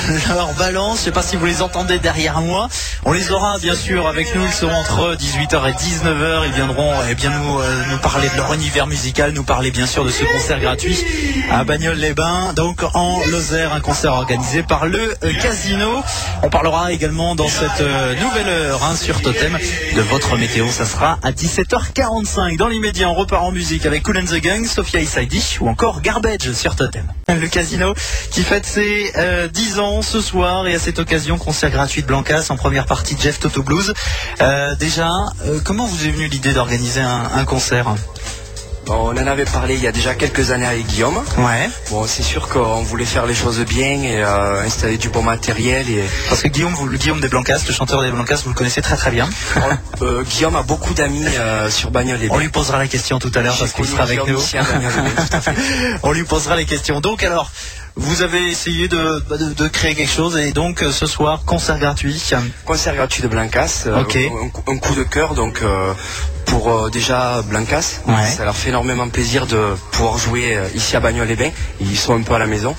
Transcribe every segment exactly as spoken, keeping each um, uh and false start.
leur balance. Je sais pas si vous les entendez derrière moi. On les aura bien sûr avec nous. Ils seront entre dix-huit heures et dix-neuf heures. Ils viendront eh bien nous, euh, nous parler de leur univers musical, nous parler bien sûr de ce concert gratuit à Bagnoles-les-Bains, donc en Lozère, un concert organisé par le euh, Casino. On parlera également dans cette euh, nouvelle heure hein, sur Totem de votre météo. Ça sera à dix-sept heures quarante-cinq. Dans l'immédiat, on repart en musique avec Kool and the Gang, Sophia Issaidi ou encore Garbage sur Totem. Le Casino qui fête ses euh, dix ans ce soir et à cette occasion, concert gratuit de Blancas en première partie Jeff Toto Blues. Euh, déjà, euh, comment vous est venue l'idée d'organiser un, un concert ? Bon, on en avait parlé il y a déjà quelques années avec Guillaume. Ouais. Bon, c'est sûr qu'on voulait faire les choses bien et euh, installer du bon matériel. Et... Parce que Guillaume, vous, le Guillaume des Blancas, le chanteur des Blancas, vous le connaissez très très bien. On, euh, Guillaume a beaucoup d'amis euh, sur Bagnoles-les-Bains. On lui posera la question tout à l'heure parce qu'il sera avec Guillaume nous. ici à Bagnoles-les-Bains, tout à fait. On lui posera les questions. Donc alors, vous avez essayé de, de, de créer quelque chose et donc ce soir, concert gratuit. Concert gratuit de Blancas. Euh, Ok. un, un coup de cœur donc. Euh, Pour euh, déjà Blancas, ouais. Ça leur fait énormément plaisir de pouvoir jouer euh, ici à Bagnoles-les-Bains. Ils sont un peu à la maison.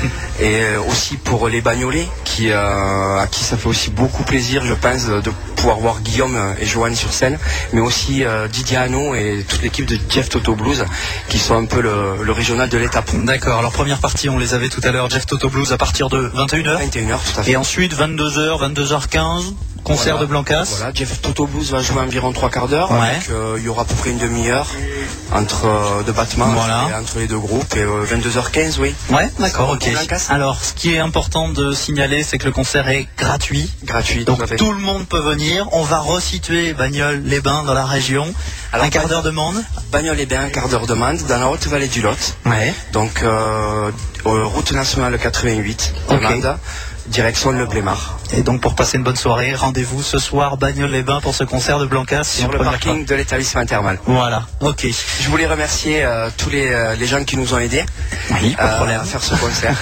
Et euh, aussi pour les Bagnolais, qui, euh, à qui ça fait aussi beaucoup plaisir, je pense, de pouvoir voir Guillaume et Joanne sur scène, mais aussi euh, Didier Hano et toute l'équipe de Jeff Toto Blues, qui sont un peu le, le régional de l'étape. D'accord, alors première partie, on les avait tout à l'heure, Jeff Toto Blues à partir de vingt et une heures. vingt et une heures, tout à fait. Et ensuite, vingt-deux heures, vingt-deux heures quinze. Concert voilà, de Blancas. Voilà, Jeff Toto Blues va jouer environ trois quarts d'heure. Ouais. Donc, euh, il y aura à peu près une demi-heure entre euh, de battements voilà. et entre les deux groupes. Et euh, vingt-deux heures quinze, oui. Ouais, d'accord, ok. Blancas. Alors, ce qui est important de signaler, c'est que le concert est gratuit. Gratuit. Donc tout, à fait. tout le monde peut venir. On va resituer Bagnoles-les-Bains dans la région. Alors, un quart d'heure de Mende. Bagnoles-les-Bains, un quart d'heure de Mende, dans la haute vallée du Lot. Ouais. Donc, euh, route nationale quatre-vingt-huit de Okay. Mende. Direction le Blémar. Et donc pour passer une bonne soirée, rendez-vous ce soir Bagnoles-les-Bains pour ce concert de Blancas Sur le parking fois. de l'établissement thermal. Voilà, ok. Je voulais remercier euh, tous les, euh, les gens qui nous ont aidés oui, pas de problème. à faire ce concert.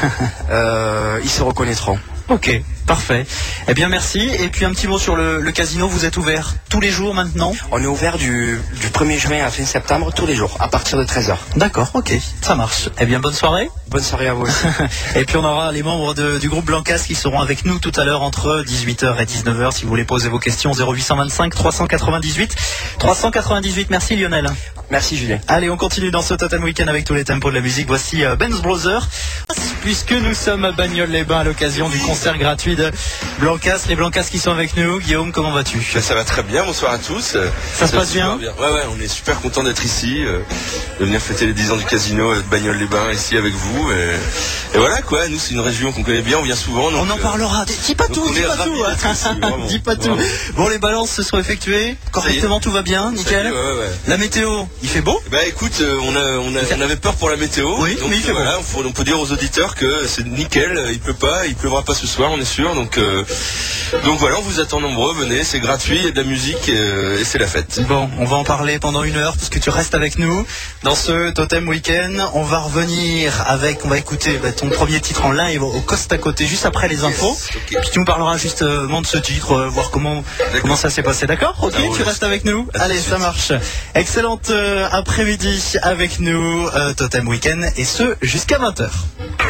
euh, ils se reconnaîtront. Ok, parfait. Eh bien merci. Et puis un petit mot sur le, le casino, vous êtes ouvert tous les jours maintenant ? On est ouvert du, du premier juin à fin septembre, tous les jours, à partir de treize heures. D'accord, ok, ça marche. Eh bien bonne soirée. Bonne soirée à vous aussi. Et puis on aura les membres de, du groupe Blancas qui seront avec nous tout à l'heure entre dix-huit heures et dix-neuf heures. Si vous voulez poser vos questions, zéro huit cent vingt-cinq trois cent quatre-vingt-dix-huit trois cent quatre-vingt-dix-huit. Merci Lionel. Merci Julien. Allez, on continue dans ce Totem Weekend avec tous les tempos de la musique. Voici euh, Benz Brothers. Puisque nous sommes à Bagnoles-les-Bains à l'occasion du concert gratuit de Blancas. Les Blancas qui sont avec nous. Guillaume, comment vas-tu ? Ben, ça va très bien, bonsoir à tous. Ça se passe bien, bien Ouais, ouais, on est super content d'être ici, euh, de venir fêter les dix ans du casino de Bagnoles-les-Bains ici avec vous. Et, et voilà quoi, nous c'est une région qu'on connaît bien, on vient souvent. Donc, on en parlera. Dis pas tout, dis pas tout. Ici, vraiment, dis pas tout. vraiment. Bon, les balances se sont effectuées correctement, tout va bien, nickel. Ouais, ouais, ouais. La météo, il fait beau ? Bah écoute, euh, on, a, on, a, on avait peur pour la météo. Oui, donc, mais il fait voilà, beau. on, faut, on peut dire aux auditeurs que c'est nickel, il pleut pas, il pleuvra pas ce soir, on est sûr. Donc, euh, donc voilà, on vous attend nombreux, venez, c'est gratuit, il y a de la musique euh, et c'est la fête. Bon, on va en parler pendant une heure parce que tu restes avec nous dans ce Totem Weekend. On va revenir avec, on va écouter bah, ton premier titre en live au Coste à côté juste après les infos. Yes, okay. Puis tu nous parleras justement de ce titre, euh, voir comment comment ça s'est passé. D'accord ? Ok, Alors, tu restes avec nous. Allez, ça marche. Excellente euh, après-midi avec nous, euh, Totem Weekend, et ce jusqu'à vingt heures.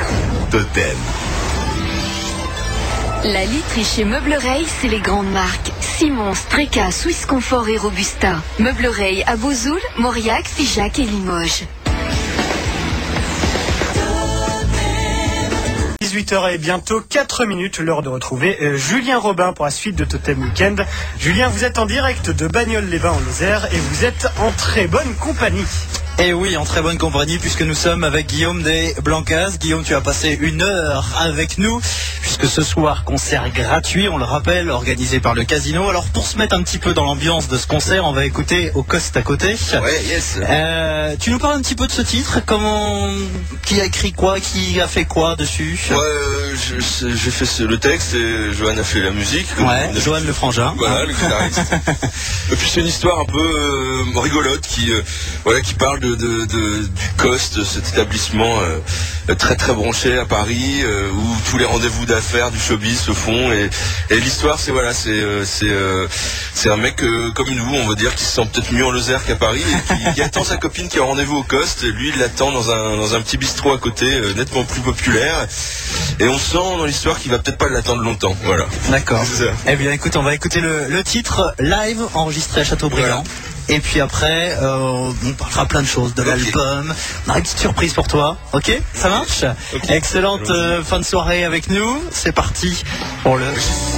Totem. La literie chez Meublereil, c'est les grandes marques. Simon, Streka, Swiss Confort et Robusta. Meublereil à Bozoul, Mauriac, Figeac et Limoges. dix-huit heures et bientôt quatre minutes, l'heure de retrouver euh, Julien Robin pour la suite de Totem Weekend. Julien, vous êtes en direct de Bagnoles-les-Bains en Lozère et vous êtes en très bonne compagnie. Et oui, en très bonne compagnie, puisque nous sommes avec Guillaume des Blancas. Guillaume, tu as passé une heure avec nous, puisque ce soir, concert gratuit, on le rappelle, organisé par le Casino. Alors, pour se mettre un petit peu dans l'ambiance de ce concert, on va écouter Au Coste à côté. Ouais, yes. Euh, tu nous parles un petit peu de ce titre, comment, qui a écrit quoi, qui a fait quoi dessus? Ouais, euh, je- j'ai fait ce- le texte et Johan a fait la musique. Ouais, Johan le frangin. Voilà, le guitariste. Et puis c'est une histoire un peu euh, rigolote qui, euh, voilà, qui parle de, de, de- du Coste, cet établissement euh, euh, très très branché à Paris, euh, où tous les rendez-vous d'affaires du showbiz se font. Et, et l'histoire, c'est voilà, c'est euh, c'est euh, c'est un mec euh, comme nous, on va dire, qui se sent peut-être mieux en Lozère qu'à Paris, et qui, qui attend sa copine qui a rendez-vous au Coste. Et lui, il l'attend dans un dans un petit bistrot à côté, euh, nettement plus populaire. Et on sent dans l'histoire qu'il va peut-être pas l'attendre longtemps. Voilà. D'accord. Eh bien, écoute, on va écouter le, le titre live enregistré à Châteaubriand. Voilà. Et puis après, euh, on parlera plein de choses, de okay. l'album. On a une petite surprise pour toi. Ok, ça marche. Okay. Excellente euh, fin de soirée avec nous. C'est parti pour le...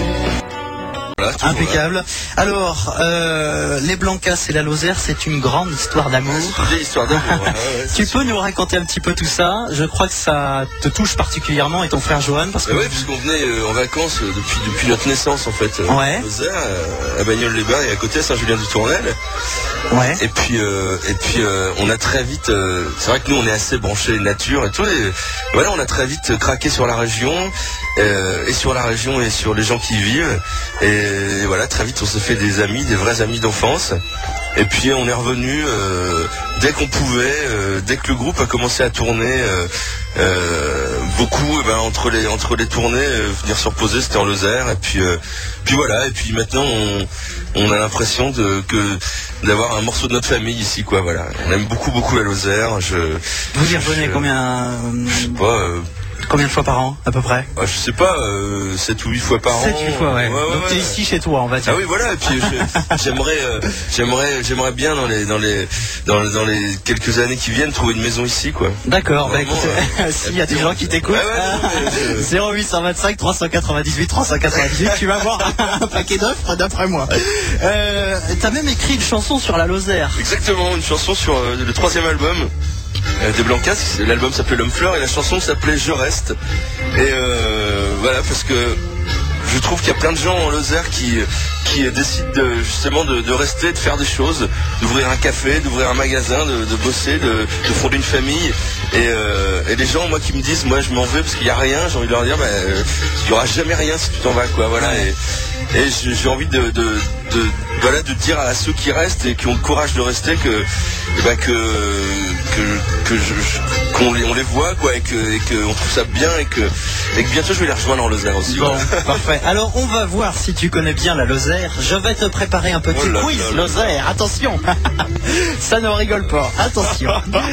Voilà, impeccable. Alors, euh, les Blancas et la Lozère, c'est une grande histoire d'amour. C'est une histoire d'amour. Ouais, ouais, tu peux nous raconter un petit peu tout ça? Je crois que ça te touche particulièrement, et ton frère Johan, parce que oui, puisqu'on venait euh, en vacances euh, depuis depuis notre naissance en fait. Euh, ouais. Lozère, euh, à Bagnoles-les-Bains et à côté à Saint-Julien-du-Tournel. Ouais. Et puis euh, et puis euh, on a très vite. Euh, c'est vrai que nous on est assez branchés nature et tout. Et voilà, on a très vite craqué sur la région euh, et sur la région et sur les gens qui y vivent. Et Et voilà, très vite on s'est fait des amis, des vrais amis d'enfance. Et puis on est revenu euh, dès qu'on pouvait, euh, dès que le groupe a commencé à tourner, euh, euh, beaucoup, eh ben, entre les entre les tournées, euh, venir se reposer, c'était en Lozère. Et puis euh, puis voilà. Et puis maintenant on, on a l'impression de que d'avoir un morceau de notre famille ici, quoi. Voilà, on aime beaucoup beaucoup la Lozère. Je, Vous y revenez combien? Je sais pas. Euh, Combien de fois par an, à peu près? ah, Je sais pas, euh, sept ou huit fois par an. sept huit fois, ouais. ouais, ouais Donc ouais. T'es ici chez toi, on va dire. Ah oui, voilà. Et puis je, j'aimerais, euh, j'aimerais, j'aimerais bien dans les, dans les, dans, dans les quelques années qui viennent trouver une maison ici, quoi. D'accord. Bah écoute, euh, s'il y a des gens qui t'écoutent, ouais, ouais, ouais, zéro huit cent vingt-cinq trois cent quatre-vingt-dix-huit trois cent quatre-vingt-dix-huit, tu vas voir un paquet d'offres d'après moi. Euh, t'as même écrit une chanson sur la Lozère. Exactement, une chanson sur euh, le troisième album. Euh, des Blancas, l'album s'appelait L'Homme Fleur et la chanson s'appelait Je Reste. Et euh, voilà, parce que je trouve qu'il y a plein de gens en Lozère qui, qui décident de, justement de, de rester, de faire des choses, d'ouvrir un café, d'ouvrir un magasin, de, de bosser, de, de fonder une famille. Et, euh, et les gens, moi, qui me disent, moi je m'en vais parce qu'il n'y a rien, j'ai envie de leur dire, bah, euh, il n'y aura jamais rien si tu t'en vas, quoi. Voilà. Et, et j'ai envie de, de, de, voilà, de dire à ceux qui restent et qui ont le courage de rester que, bah, que, que, que je, qu'on les, on les voit, quoi, et que, et que on trouve ça bien et que, et que bientôt je vais les rejoindre en Lozère aussi. Bon, parfait. Alors on va voir si tu connais bien la Lozère. Je vais te préparer un petit oh là quiz là Lozère. Attention, ça ne rigole pas. Attention.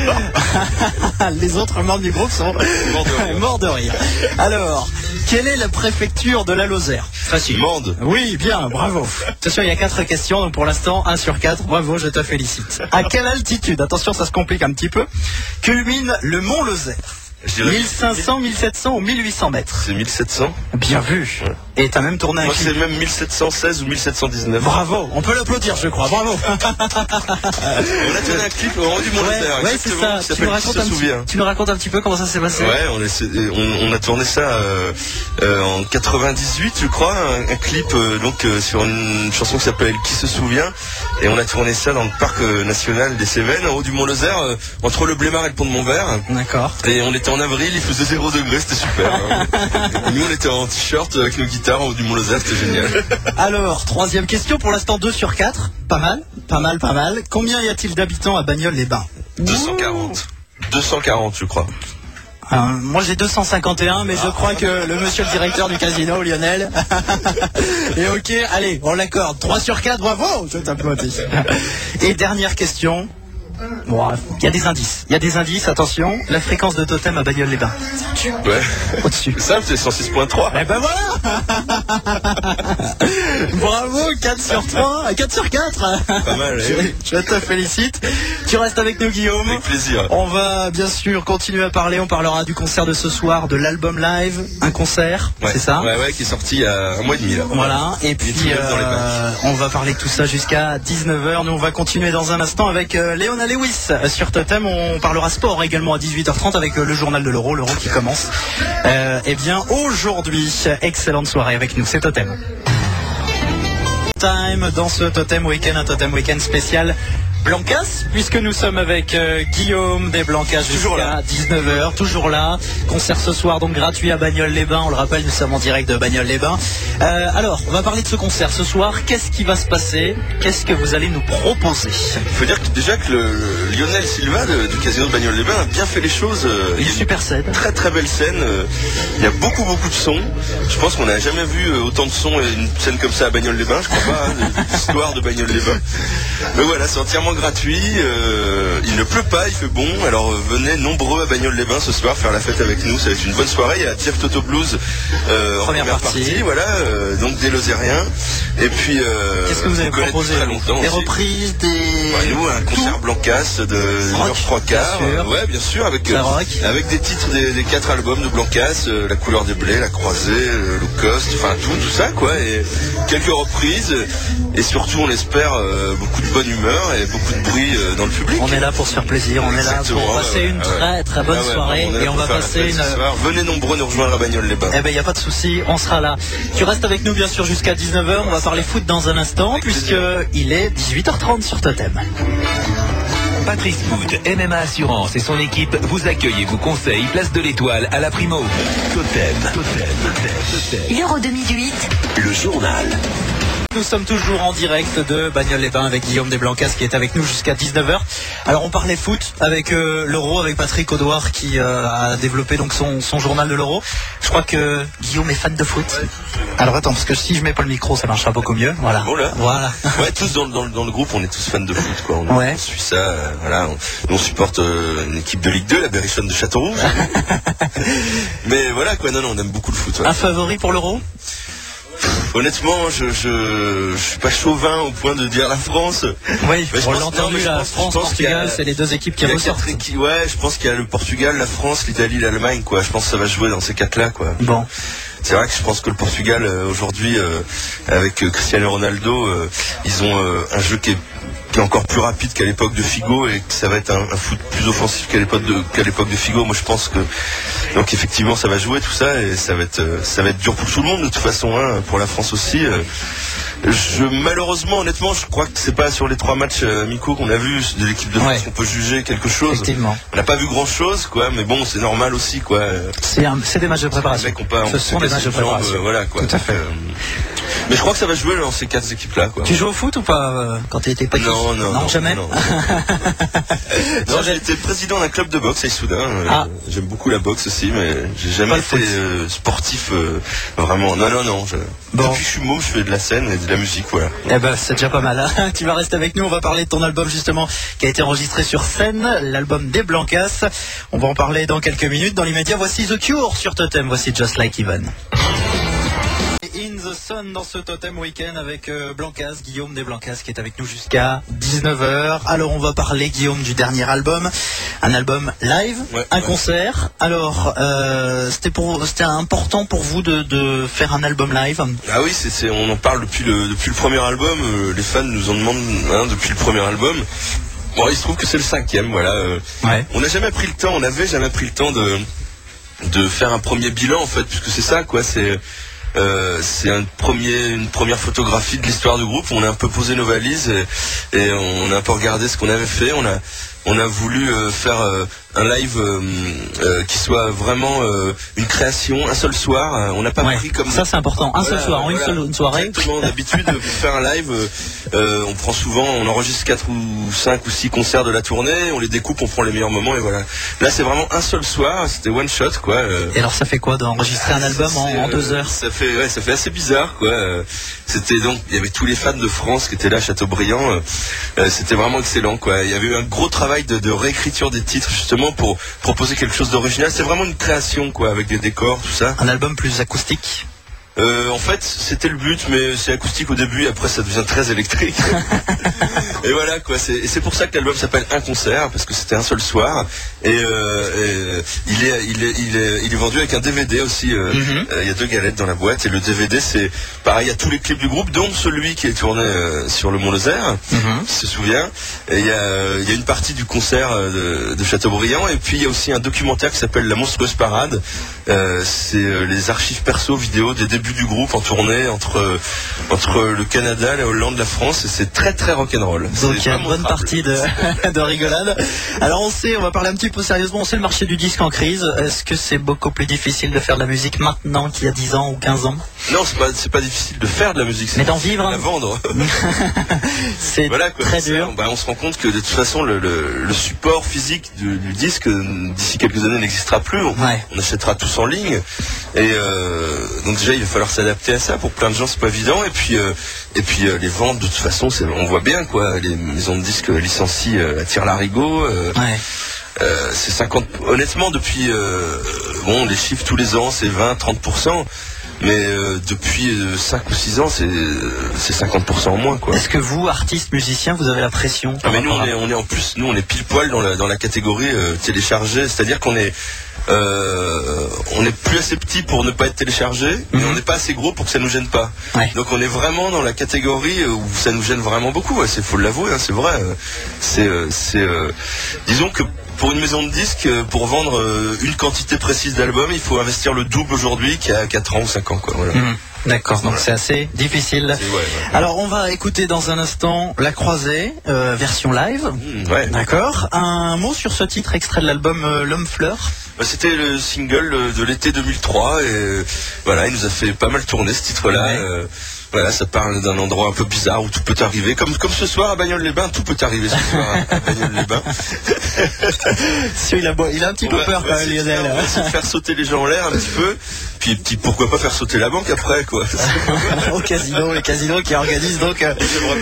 Les autres membres du groupe sont morts de rire. Alors, quelle est la préfecture de la Lozère? Facile. Mende. Oui, bien, bravo. Attention, il y a quatre questions, donc pour l'instant, un sur quatre. Bravo, je te félicite. À quelle altitude, attention, ça se complique un petit peu, culmine le mont Lozère? mille cinq cents, mille sept cents ou mille huit cents mètres? C'est mille sept cents. Bien vu. Ouais. Et t'as même tourné un Moi, clip. c'est même mille sept cent seize ou mille sept cent dix-neuf. Bravo, on peut l'applaudir, je crois. Bravo. On a tourné un clip au du Mont Lozère. Ouais, ouais c'est ça. Tu nous, racontes un petit, tu nous racontes un petit peu comment ça s'est passé? Ouais, on, est, on, on a tourné ça euh, euh, en quatre-vingt-dix-huit, je crois, un, un clip euh, donc euh, sur une chanson qui s'appelle Qui se souvient, et on a tourné ça dans le parc euh, national des Cévennes, en haut du Mont Lozère, euh, entre le Blémard et le pont de Montvert. D'accord. Et on était en avril, il faisait zéro degré, c'était super. Hein. Nous, on était en t-shirt avec nos guitares en haut du Mont Lozère, c'était génial. Alors, troisième question, pour l'instant deux sur quatre. Pas mal, pas mal, pas mal. Combien y a-t-il d'habitants à Bagnoles-les-Bains? deux cent quarante. deux cent quarante, je crois. Euh, moi j'ai deux cent cinquante et un, mais je crois que le monsieur le directeur du casino, Lionel, est ok, allez, on l'accorde. trois sur quatre, bravo, je t'applaudis. Et dernière question. Bon, il y a des indices. Il y a des indices, attention. La fréquence de totem à Bagnoles-les-Bains. Ouais. Au-dessus. C'est simple, c'est cent six point trois. Eh ben voilà. Bravo, quatre sur trois, quatre sur quatre. Pas mal, je, oui. je te félicite. Tu restes avec nous, Guillaume. Avec plaisir. On va bien sûr continuer à parler. On parlera du concert de ce soir, de l'album live. Un concert, ouais. C'est ça? Ouais, ouais, qui est sorti il y a un mois et demi là. Voilà. Et puis, euh, on va parler de tout ça jusqu'à dix-neuf heures. Nous, on va continuer dans un instant avec euh, Léona Lewis sur Totem. On parlera sport également à dix-huit heures trente avec euh, le journal de l'Euro, l'Euro qui commence. Euh, eh bien, aujourd'hui, excellente soirée avec nous, c'est Totem. Time dans ce Totem Weekend, un Totem Weekend spécial Blancas, puisque nous sommes avec euh, Guillaume des Blancas jusqu'à dix-neuf heures, toujours là. Concert ce soir donc gratuit à Bagnoles-les-Bains. On le rappelle, nous sommes en direct de Bagnoles-les-Bains. Euh, alors, on va parler de ce concert ce soir. Qu'est-ce qui va se passer? Qu'est-ce que vous allez nous proposer? Il faut dire que déjà que le, le Lionel Silva de, du casino de Bagnoles-les-Bains a bien fait les choses. Euh, Une super scène. Très très belle scène. Euh, il y a beaucoup beaucoup de sons. Je pense qu'on n'a jamais vu euh, autant de sons et une scène comme ça à Bagnoles-les-Bains. Je crois pas, hein, de l'histoire de Bagnoles-les-Bains. Mais voilà, c'est entièrement gratuit. Euh, il ne pleut pas, il fait bon. Alors euh, venez nombreux à Bagnoles-les-Bains ce soir faire la fête avec nous. Ça va être une bonne soirée. Il y a Jeff Toto Blues euh, en première, première partie. partie. Voilà, euh, donc des Lozériens. Et puis euh, qu'est-ce que vous allez proposer? Très longtemps des aussi. reprises, des Ouais, nous un concert Blancas de une heure trois quarts. Bien sûr. Ouais, bien sûr, avec La euh, rock. avec des titres des, des quatre albums de Blancas, euh, La couleur des blés, La croisée, euh, Low Cost, enfin tout, tout ça quoi, et quelques reprises, et surtout on espère euh, beaucoup de bonne humeur et beaucoup de bruit euh, dans le public. On est là pour se faire plaisir, on Exactement, est là pour passer ouais, une ouais. très très bonne Ah ouais, soirée on est là et on pour va faire la passer fête une... ce soir. Venez nombreux nous rejoindre à Bagnoles-les-Bains. Eh ben il n'y a pas de souci, on sera là. Tu restes avec nous bien sûr jusqu'à dix-neuf heures, on va parler foot dans un instant puisque il est dix-huit heures trente sur Totem. Patrice Food, M M A Assurance et son équipe vous accueillent et vous conseillent place de l'Étoile à la Primo. Totem, Totem, Totem. L'Euro deux mille huit. Le journal. Nous sommes toujours en direct de Bagnoles-les-Bains avec Guillaume des Blancas qui est avec nous jusqu'à dix-neuf heures. Alors on parlait foot avec euh, l'Euro, avec Patrick Audouard qui euh, a développé donc son, son journal de l'Euro. Je crois que Guillaume est fan de foot. Alors attends, parce que si je mets pas le micro, ça marchera beaucoup mieux. Voilà. Voilà. Voilà. Ouais, tous dans, dans, dans le groupe, on est tous fans de foot, quoi. On, Ouais. on suit ça, euh, voilà. On, on supporte euh, une équipe de Ligue deux, la Berrichonne de Châteauroux. Mais voilà, quoi. Non, non, on aime beaucoup le foot. Ouais. Un favori pour l'Euro? Honnêtement, je, je, je suis pas chauvin au point de dire la France. Oui, Mais je on pense- l'a entendu, non, mais je la pense- je France, pense qu'il y a- Portugal, c'est les deux équipes qui Il y a ressortent. quatre équipes, ouais, je pense qu'il y a le Portugal, la France, l'Italie, l'Allemagne, quoi. Je pense que ça va jouer dans ces quatre-là, quoi. Bon. C'est vrai que je pense que le Portugal, euh, aujourd'hui, euh, avec euh, Cristiano Ronaldo, euh, ils ont euh, un jeu qui est, qui est encore plus rapide qu'à l'époque de Figo et que ça va être un, un foot plus offensif qu'à l'époque de, qu'à l'époque de Figo. Moi, je pense que donc effectivement, ça va jouer tout ça et ça va être, euh, ça va être dur pour tout le monde de toute façon, hein, pour la France aussi. Euh, Je, malheureusement, honnêtement, je crois que c'est pas sur les trois matchs euh, amicaux qu'on a vus de l'équipe de France Ouais. qu'on peut juger quelque chose. Effectivement. On n'a pas vu grand chose, quoi, mais bon, c'est normal aussi, quoi. C'est un- c'est des matchs de Les préparation. mecs ont pas, Ce on sont s'est des matchs cassé de les jambes, préparation. euh, voilà, quoi. Tout à fait. Euh, mais je crois que ça va jouer dans ces quatre équipes-là, quoi. Tu joues au foot ou pas euh, quand tu étais petit? Non, non, non, jamais. non. Non, j'ai été président d'un club de boxe à Issoudun. Euh, Ah. J'aime beaucoup la boxe aussi, mais j'ai Pas jamais le été foot. euh, sportif euh, vraiment. Non, non, non. Je... Bon. Depuis que je suis môme, je fais de la scène et de la musique, voilà. Eh ben, c'est déjà pas mal. Hein. Tu vas rester avec nous. On va parler de ton album justement qui a été enregistré sur scène, l'album des Blancas. On va en parler dans quelques minutes. Dans l'immédiat, voici The Cure sur Totem. Voici Just Like Even. In the Sun dans ce Totem Weekend avec euh, Blancas, Guillaume des Blancas qui est avec nous jusqu'à dix-neuf heures. Alors on va parler, Guillaume, du dernier album, un album live, Ouais, un ouais. concert. Alors euh, c'était pour, c'était important pour vous de, de faire un album live. Ah oui, c'est, c'est, on en parle depuis le, depuis le premier album. euh, les fans nous en demandent hein, depuis le premier album. Bon, il se trouve que c'est le cinquième, voilà. euh, Ouais. On n'a jamais pris le temps, on n'avait jamais pris le temps de, de faire un premier bilan, en fait, puisque c'est ça, quoi. C'est, euh, c'est un premier, une première photographie de l'histoire du groupe. On a un peu posé nos valises et, et on a un peu regardé ce qu'on avait fait. On a, on a voulu euh, faire euh, un live euh, euh, qui soit vraiment euh, une création, un seul soir. Euh, on n'a pas Ouais. pris comme Ça c'est important. Un seul Voilà, soir, en une voilà. seule une soirée. Exactement. D'habitude, pour faire un live, euh, euh, on prend souvent, on enregistre quatre ou cinq ou six concerts de la tournée, on les découpe, on prend les meilleurs moments et voilà. Là, c'est vraiment un seul soir. C'était one shot, quoi. euh. Et alors ça fait quoi d'enregistrer un album en, C'est, en euh, deux heures? Ça fait, ouais, ça fait assez bizarre, quoi. Euh, C'était donc, il y avait tous les fans de France qui étaient là à Châteaubriand. euh, euh, C'était vraiment excellent, quoi. Il y avait eu un gros travail de, de réécriture des titres justement pour proposer quelque chose d'original. C'est vraiment une création, quoi, avec des décors, tout ça. Un album plus acoustique. Euh, en fait, c'était le but, mais c'est acoustique au début, et après ça devient très électrique. Et voilà, quoi. C'est, et c'est pour ça que l'album s'appelle Un concert, parce que c'était un seul soir. Et, euh, et il, est, il, est, il, est, il est vendu avec un D V D aussi. euh, Mhm. euh, Il y a deux galettes dans la boîte, et le D V D, c'est pareil à tous les clips du groupe, dont celui qui est tourné euh, sur le Mont Lozère, Mhm. qui se souvient. Et il y a, il y a une partie du concert euh, de, de Châteaubriand, et puis il y a aussi un documentaire qui s'appelle La monstrueuse parade. Euh, c'est euh, les archives perso vidéo des débuts début du groupe en tournée entre entre le Canada, la Hollande, la France, et c'est très très rock'n'roll. Donc il y a une bonne partie de, de rigolade. Alors on sait, on va parler un petit peu sérieusement, on sait le marché du disque en crise. Est-ce que c'est beaucoup plus difficile de faire de la musique maintenant qu'il y a dix ans ou quinze ans? Non, c'est pas c'est pas difficile de faire de la musique, c'est mais d'en vivre, de la vendre. C'est voilà, quoi, très dur. Ça, bah, on se rend compte que de toute façon le, le, le support physique du, du disque d'ici quelques années n'existera plus. On, ouais. on achètera tous en ligne. Et euh, donc déjà il va falloir s'adapter à ça. Pour plein de gens c'est pas évident. Et puis euh, et puis euh, les ventes de toute façon c'est, on voit bien quoi. Les maisons de disques licencient euh, à tire-larigot. Euh, ouais. euh, c'est cinquante. Honnêtement depuis euh, bon les chiffres tous les ans c'est vingt à trente pour cent. Mais euh, depuis euh, cinq ou six ans, c'est, c'est cinquante pour cent en moins, quoi. Est-ce que vous, artistes, musiciens, vous avez la pression? Ah mais nous, on est, on est en plus, nous, on est pile poil dans la, dans la catégorie euh, téléchargée, c'est-à-dire qu'on est, euh, on est plus assez petit pour ne pas être téléchargé, mm-hmm. mais on n'est pas assez gros pour que ça nous gêne pas. Ouais. Donc on est vraiment dans la catégorie où ça nous gêne vraiment beaucoup. Ouais, c'est faut l'avouer, hein, c'est vrai. C'est, c'est, euh, disons que pour une maison de disques, pour vendre une quantité précise d'albums, il faut investir le double aujourd'hui qu'il y a quatre ans ou cinq ans, quoi. Voilà. Mmh. D'accord, donc voilà. C'est assez difficile. C'est, ouais, ouais. Alors on va écouter dans un instant La Croisée, euh, version live. Mmh, ouais. D'accord. Un mot sur ce titre extrait de l'album euh, L'Homme Fleur. Bah, c'était le single de l'été deux mille trois et voilà, il nous a fait pas mal tourner ce titre-là. Ouais. Euh, Voilà, ça parle d'un endroit un peu bizarre où tout peut arriver. Comme, comme ce soir à Bagnoles-les-Bains, tout peut arriver ce soir à Bagnoles-les-Bains. il, a, il a un petit peu peur quand même, Lionel. On va essayer de faire sauter les gens en l'air un petit peu. Puis, puis pourquoi pas faire sauter la banque après, quoi. Au casino, le casino qui organise donc euh,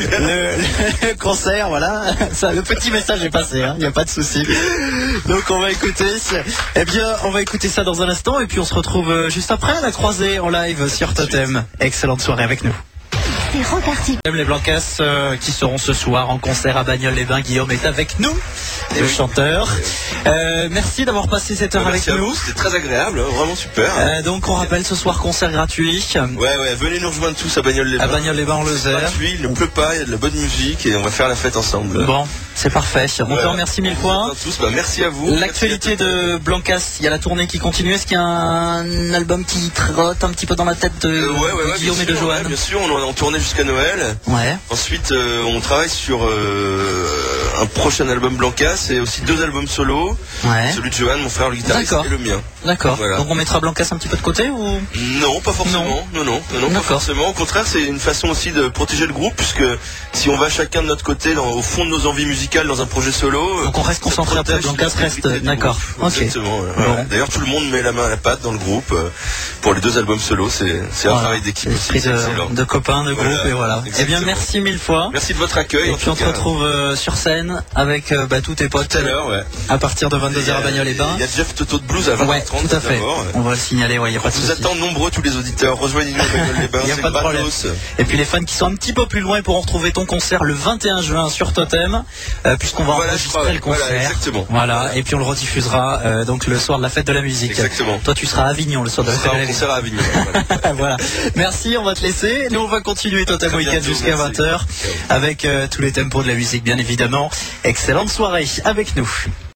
le, le concert, voilà. Ça, le petit message est passé, il hein, n'y a pas de souci. Donc on va écouter, eh bien, on va écouter ça dans un instant et puis on se retrouve juste après à La Croisée en live sur Totem. Excellente soirée avec nous. C'est reparti. Les Blancas euh, qui seront ce soir en concert à Bagnoles-les-Bains. Guillaume est avec nous, le chanteur. Euh, merci d'avoir passé cette heure merci avec nous. Vous, c'était très agréable, hein, vraiment super. Euh, donc on rappelle ce soir concert gratuit. Ouais ouais, venez nous rejoindre tous à Bagnoles-les-Bains. À Bagnoles-les-Bains en Lozère. Gratuit, il ne pleut pas, il y a de la bonne musique et on va faire la fête ensemble. Bon, c'est parfait. On ouais. te remercie mille fois. Tous, bah, merci à vous. L'actualité de Blancas, il y a la tournée qui continue. Est-ce qu'il y a un album qui trotte un petit peu dans la tête de, euh, ouais, ouais, de ouais, Guillaume et de Joanne? Ouais, bien sûr, on est en tournée jusqu'à Noël. Ouais. Ensuite, euh, on travaille sur euh, un prochain album Blancas et aussi deux albums solo. Ouais. Celui de Joanne, mon frère le guitariste, et le mien. D'accord. Voilà. Donc on mettra Blancas un petit peu de côté ou? Non, pas forcément. Non, non, non, non pas forcément. Au contraire, c'est une façon aussi de protéger le groupe, puisque si on va chacun de notre côté, dans, au fond de nos envies musicales, dans un projet solo. Donc on reste concentré après. Blancas reste. D'accord. Okay. Exactement. Voilà. Bon. D'ailleurs, tout le monde met la main à la pâte dans le groupe euh, pour les deux albums solo. C'est, c'est un voilà. travail d'équipe aussi. Esprit de, de copains, de groupe, voilà. Et voilà. Exactement. Eh bien, merci mille fois. Merci de votre accueil. Et puis on se retrouve euh, sur scène avec euh, bah, tous tes potes. Tout à l'heure, ouais. À partir de vingt-deux heures à Bagnoles-les-Bains. Il y a Jeff Toto de Blues à vingt heures trente. Ouais, tout à fait. D'abord. On va le signaler, ouais, il y a pas de souci. On vous attend nombreux tous les auditeurs. Rejoignez-nous à Bagnoles-les-Bains. Il n'y a pas de problème. Et puis les fans qui sont un petit peu plus loin pourront retrouver ton concert le vingt et un juin sur Totem, euh, puisqu'on va voilà, enregistrer crois, le concert. Voilà, exactement. Voilà, et puis on le rediffusera euh, donc le soir de la fête de la musique. Exactement. Toi, tu seras à Avignon le soir de la fête de la musique. concert à Avignon. Voilà. Voilà. Merci, on va te laisser. Nous, on va continuer Totem Weekend jusqu'à vingt heures avec euh, tous les tempos de la musique, bien évidemment. Excellente soirée avec nous.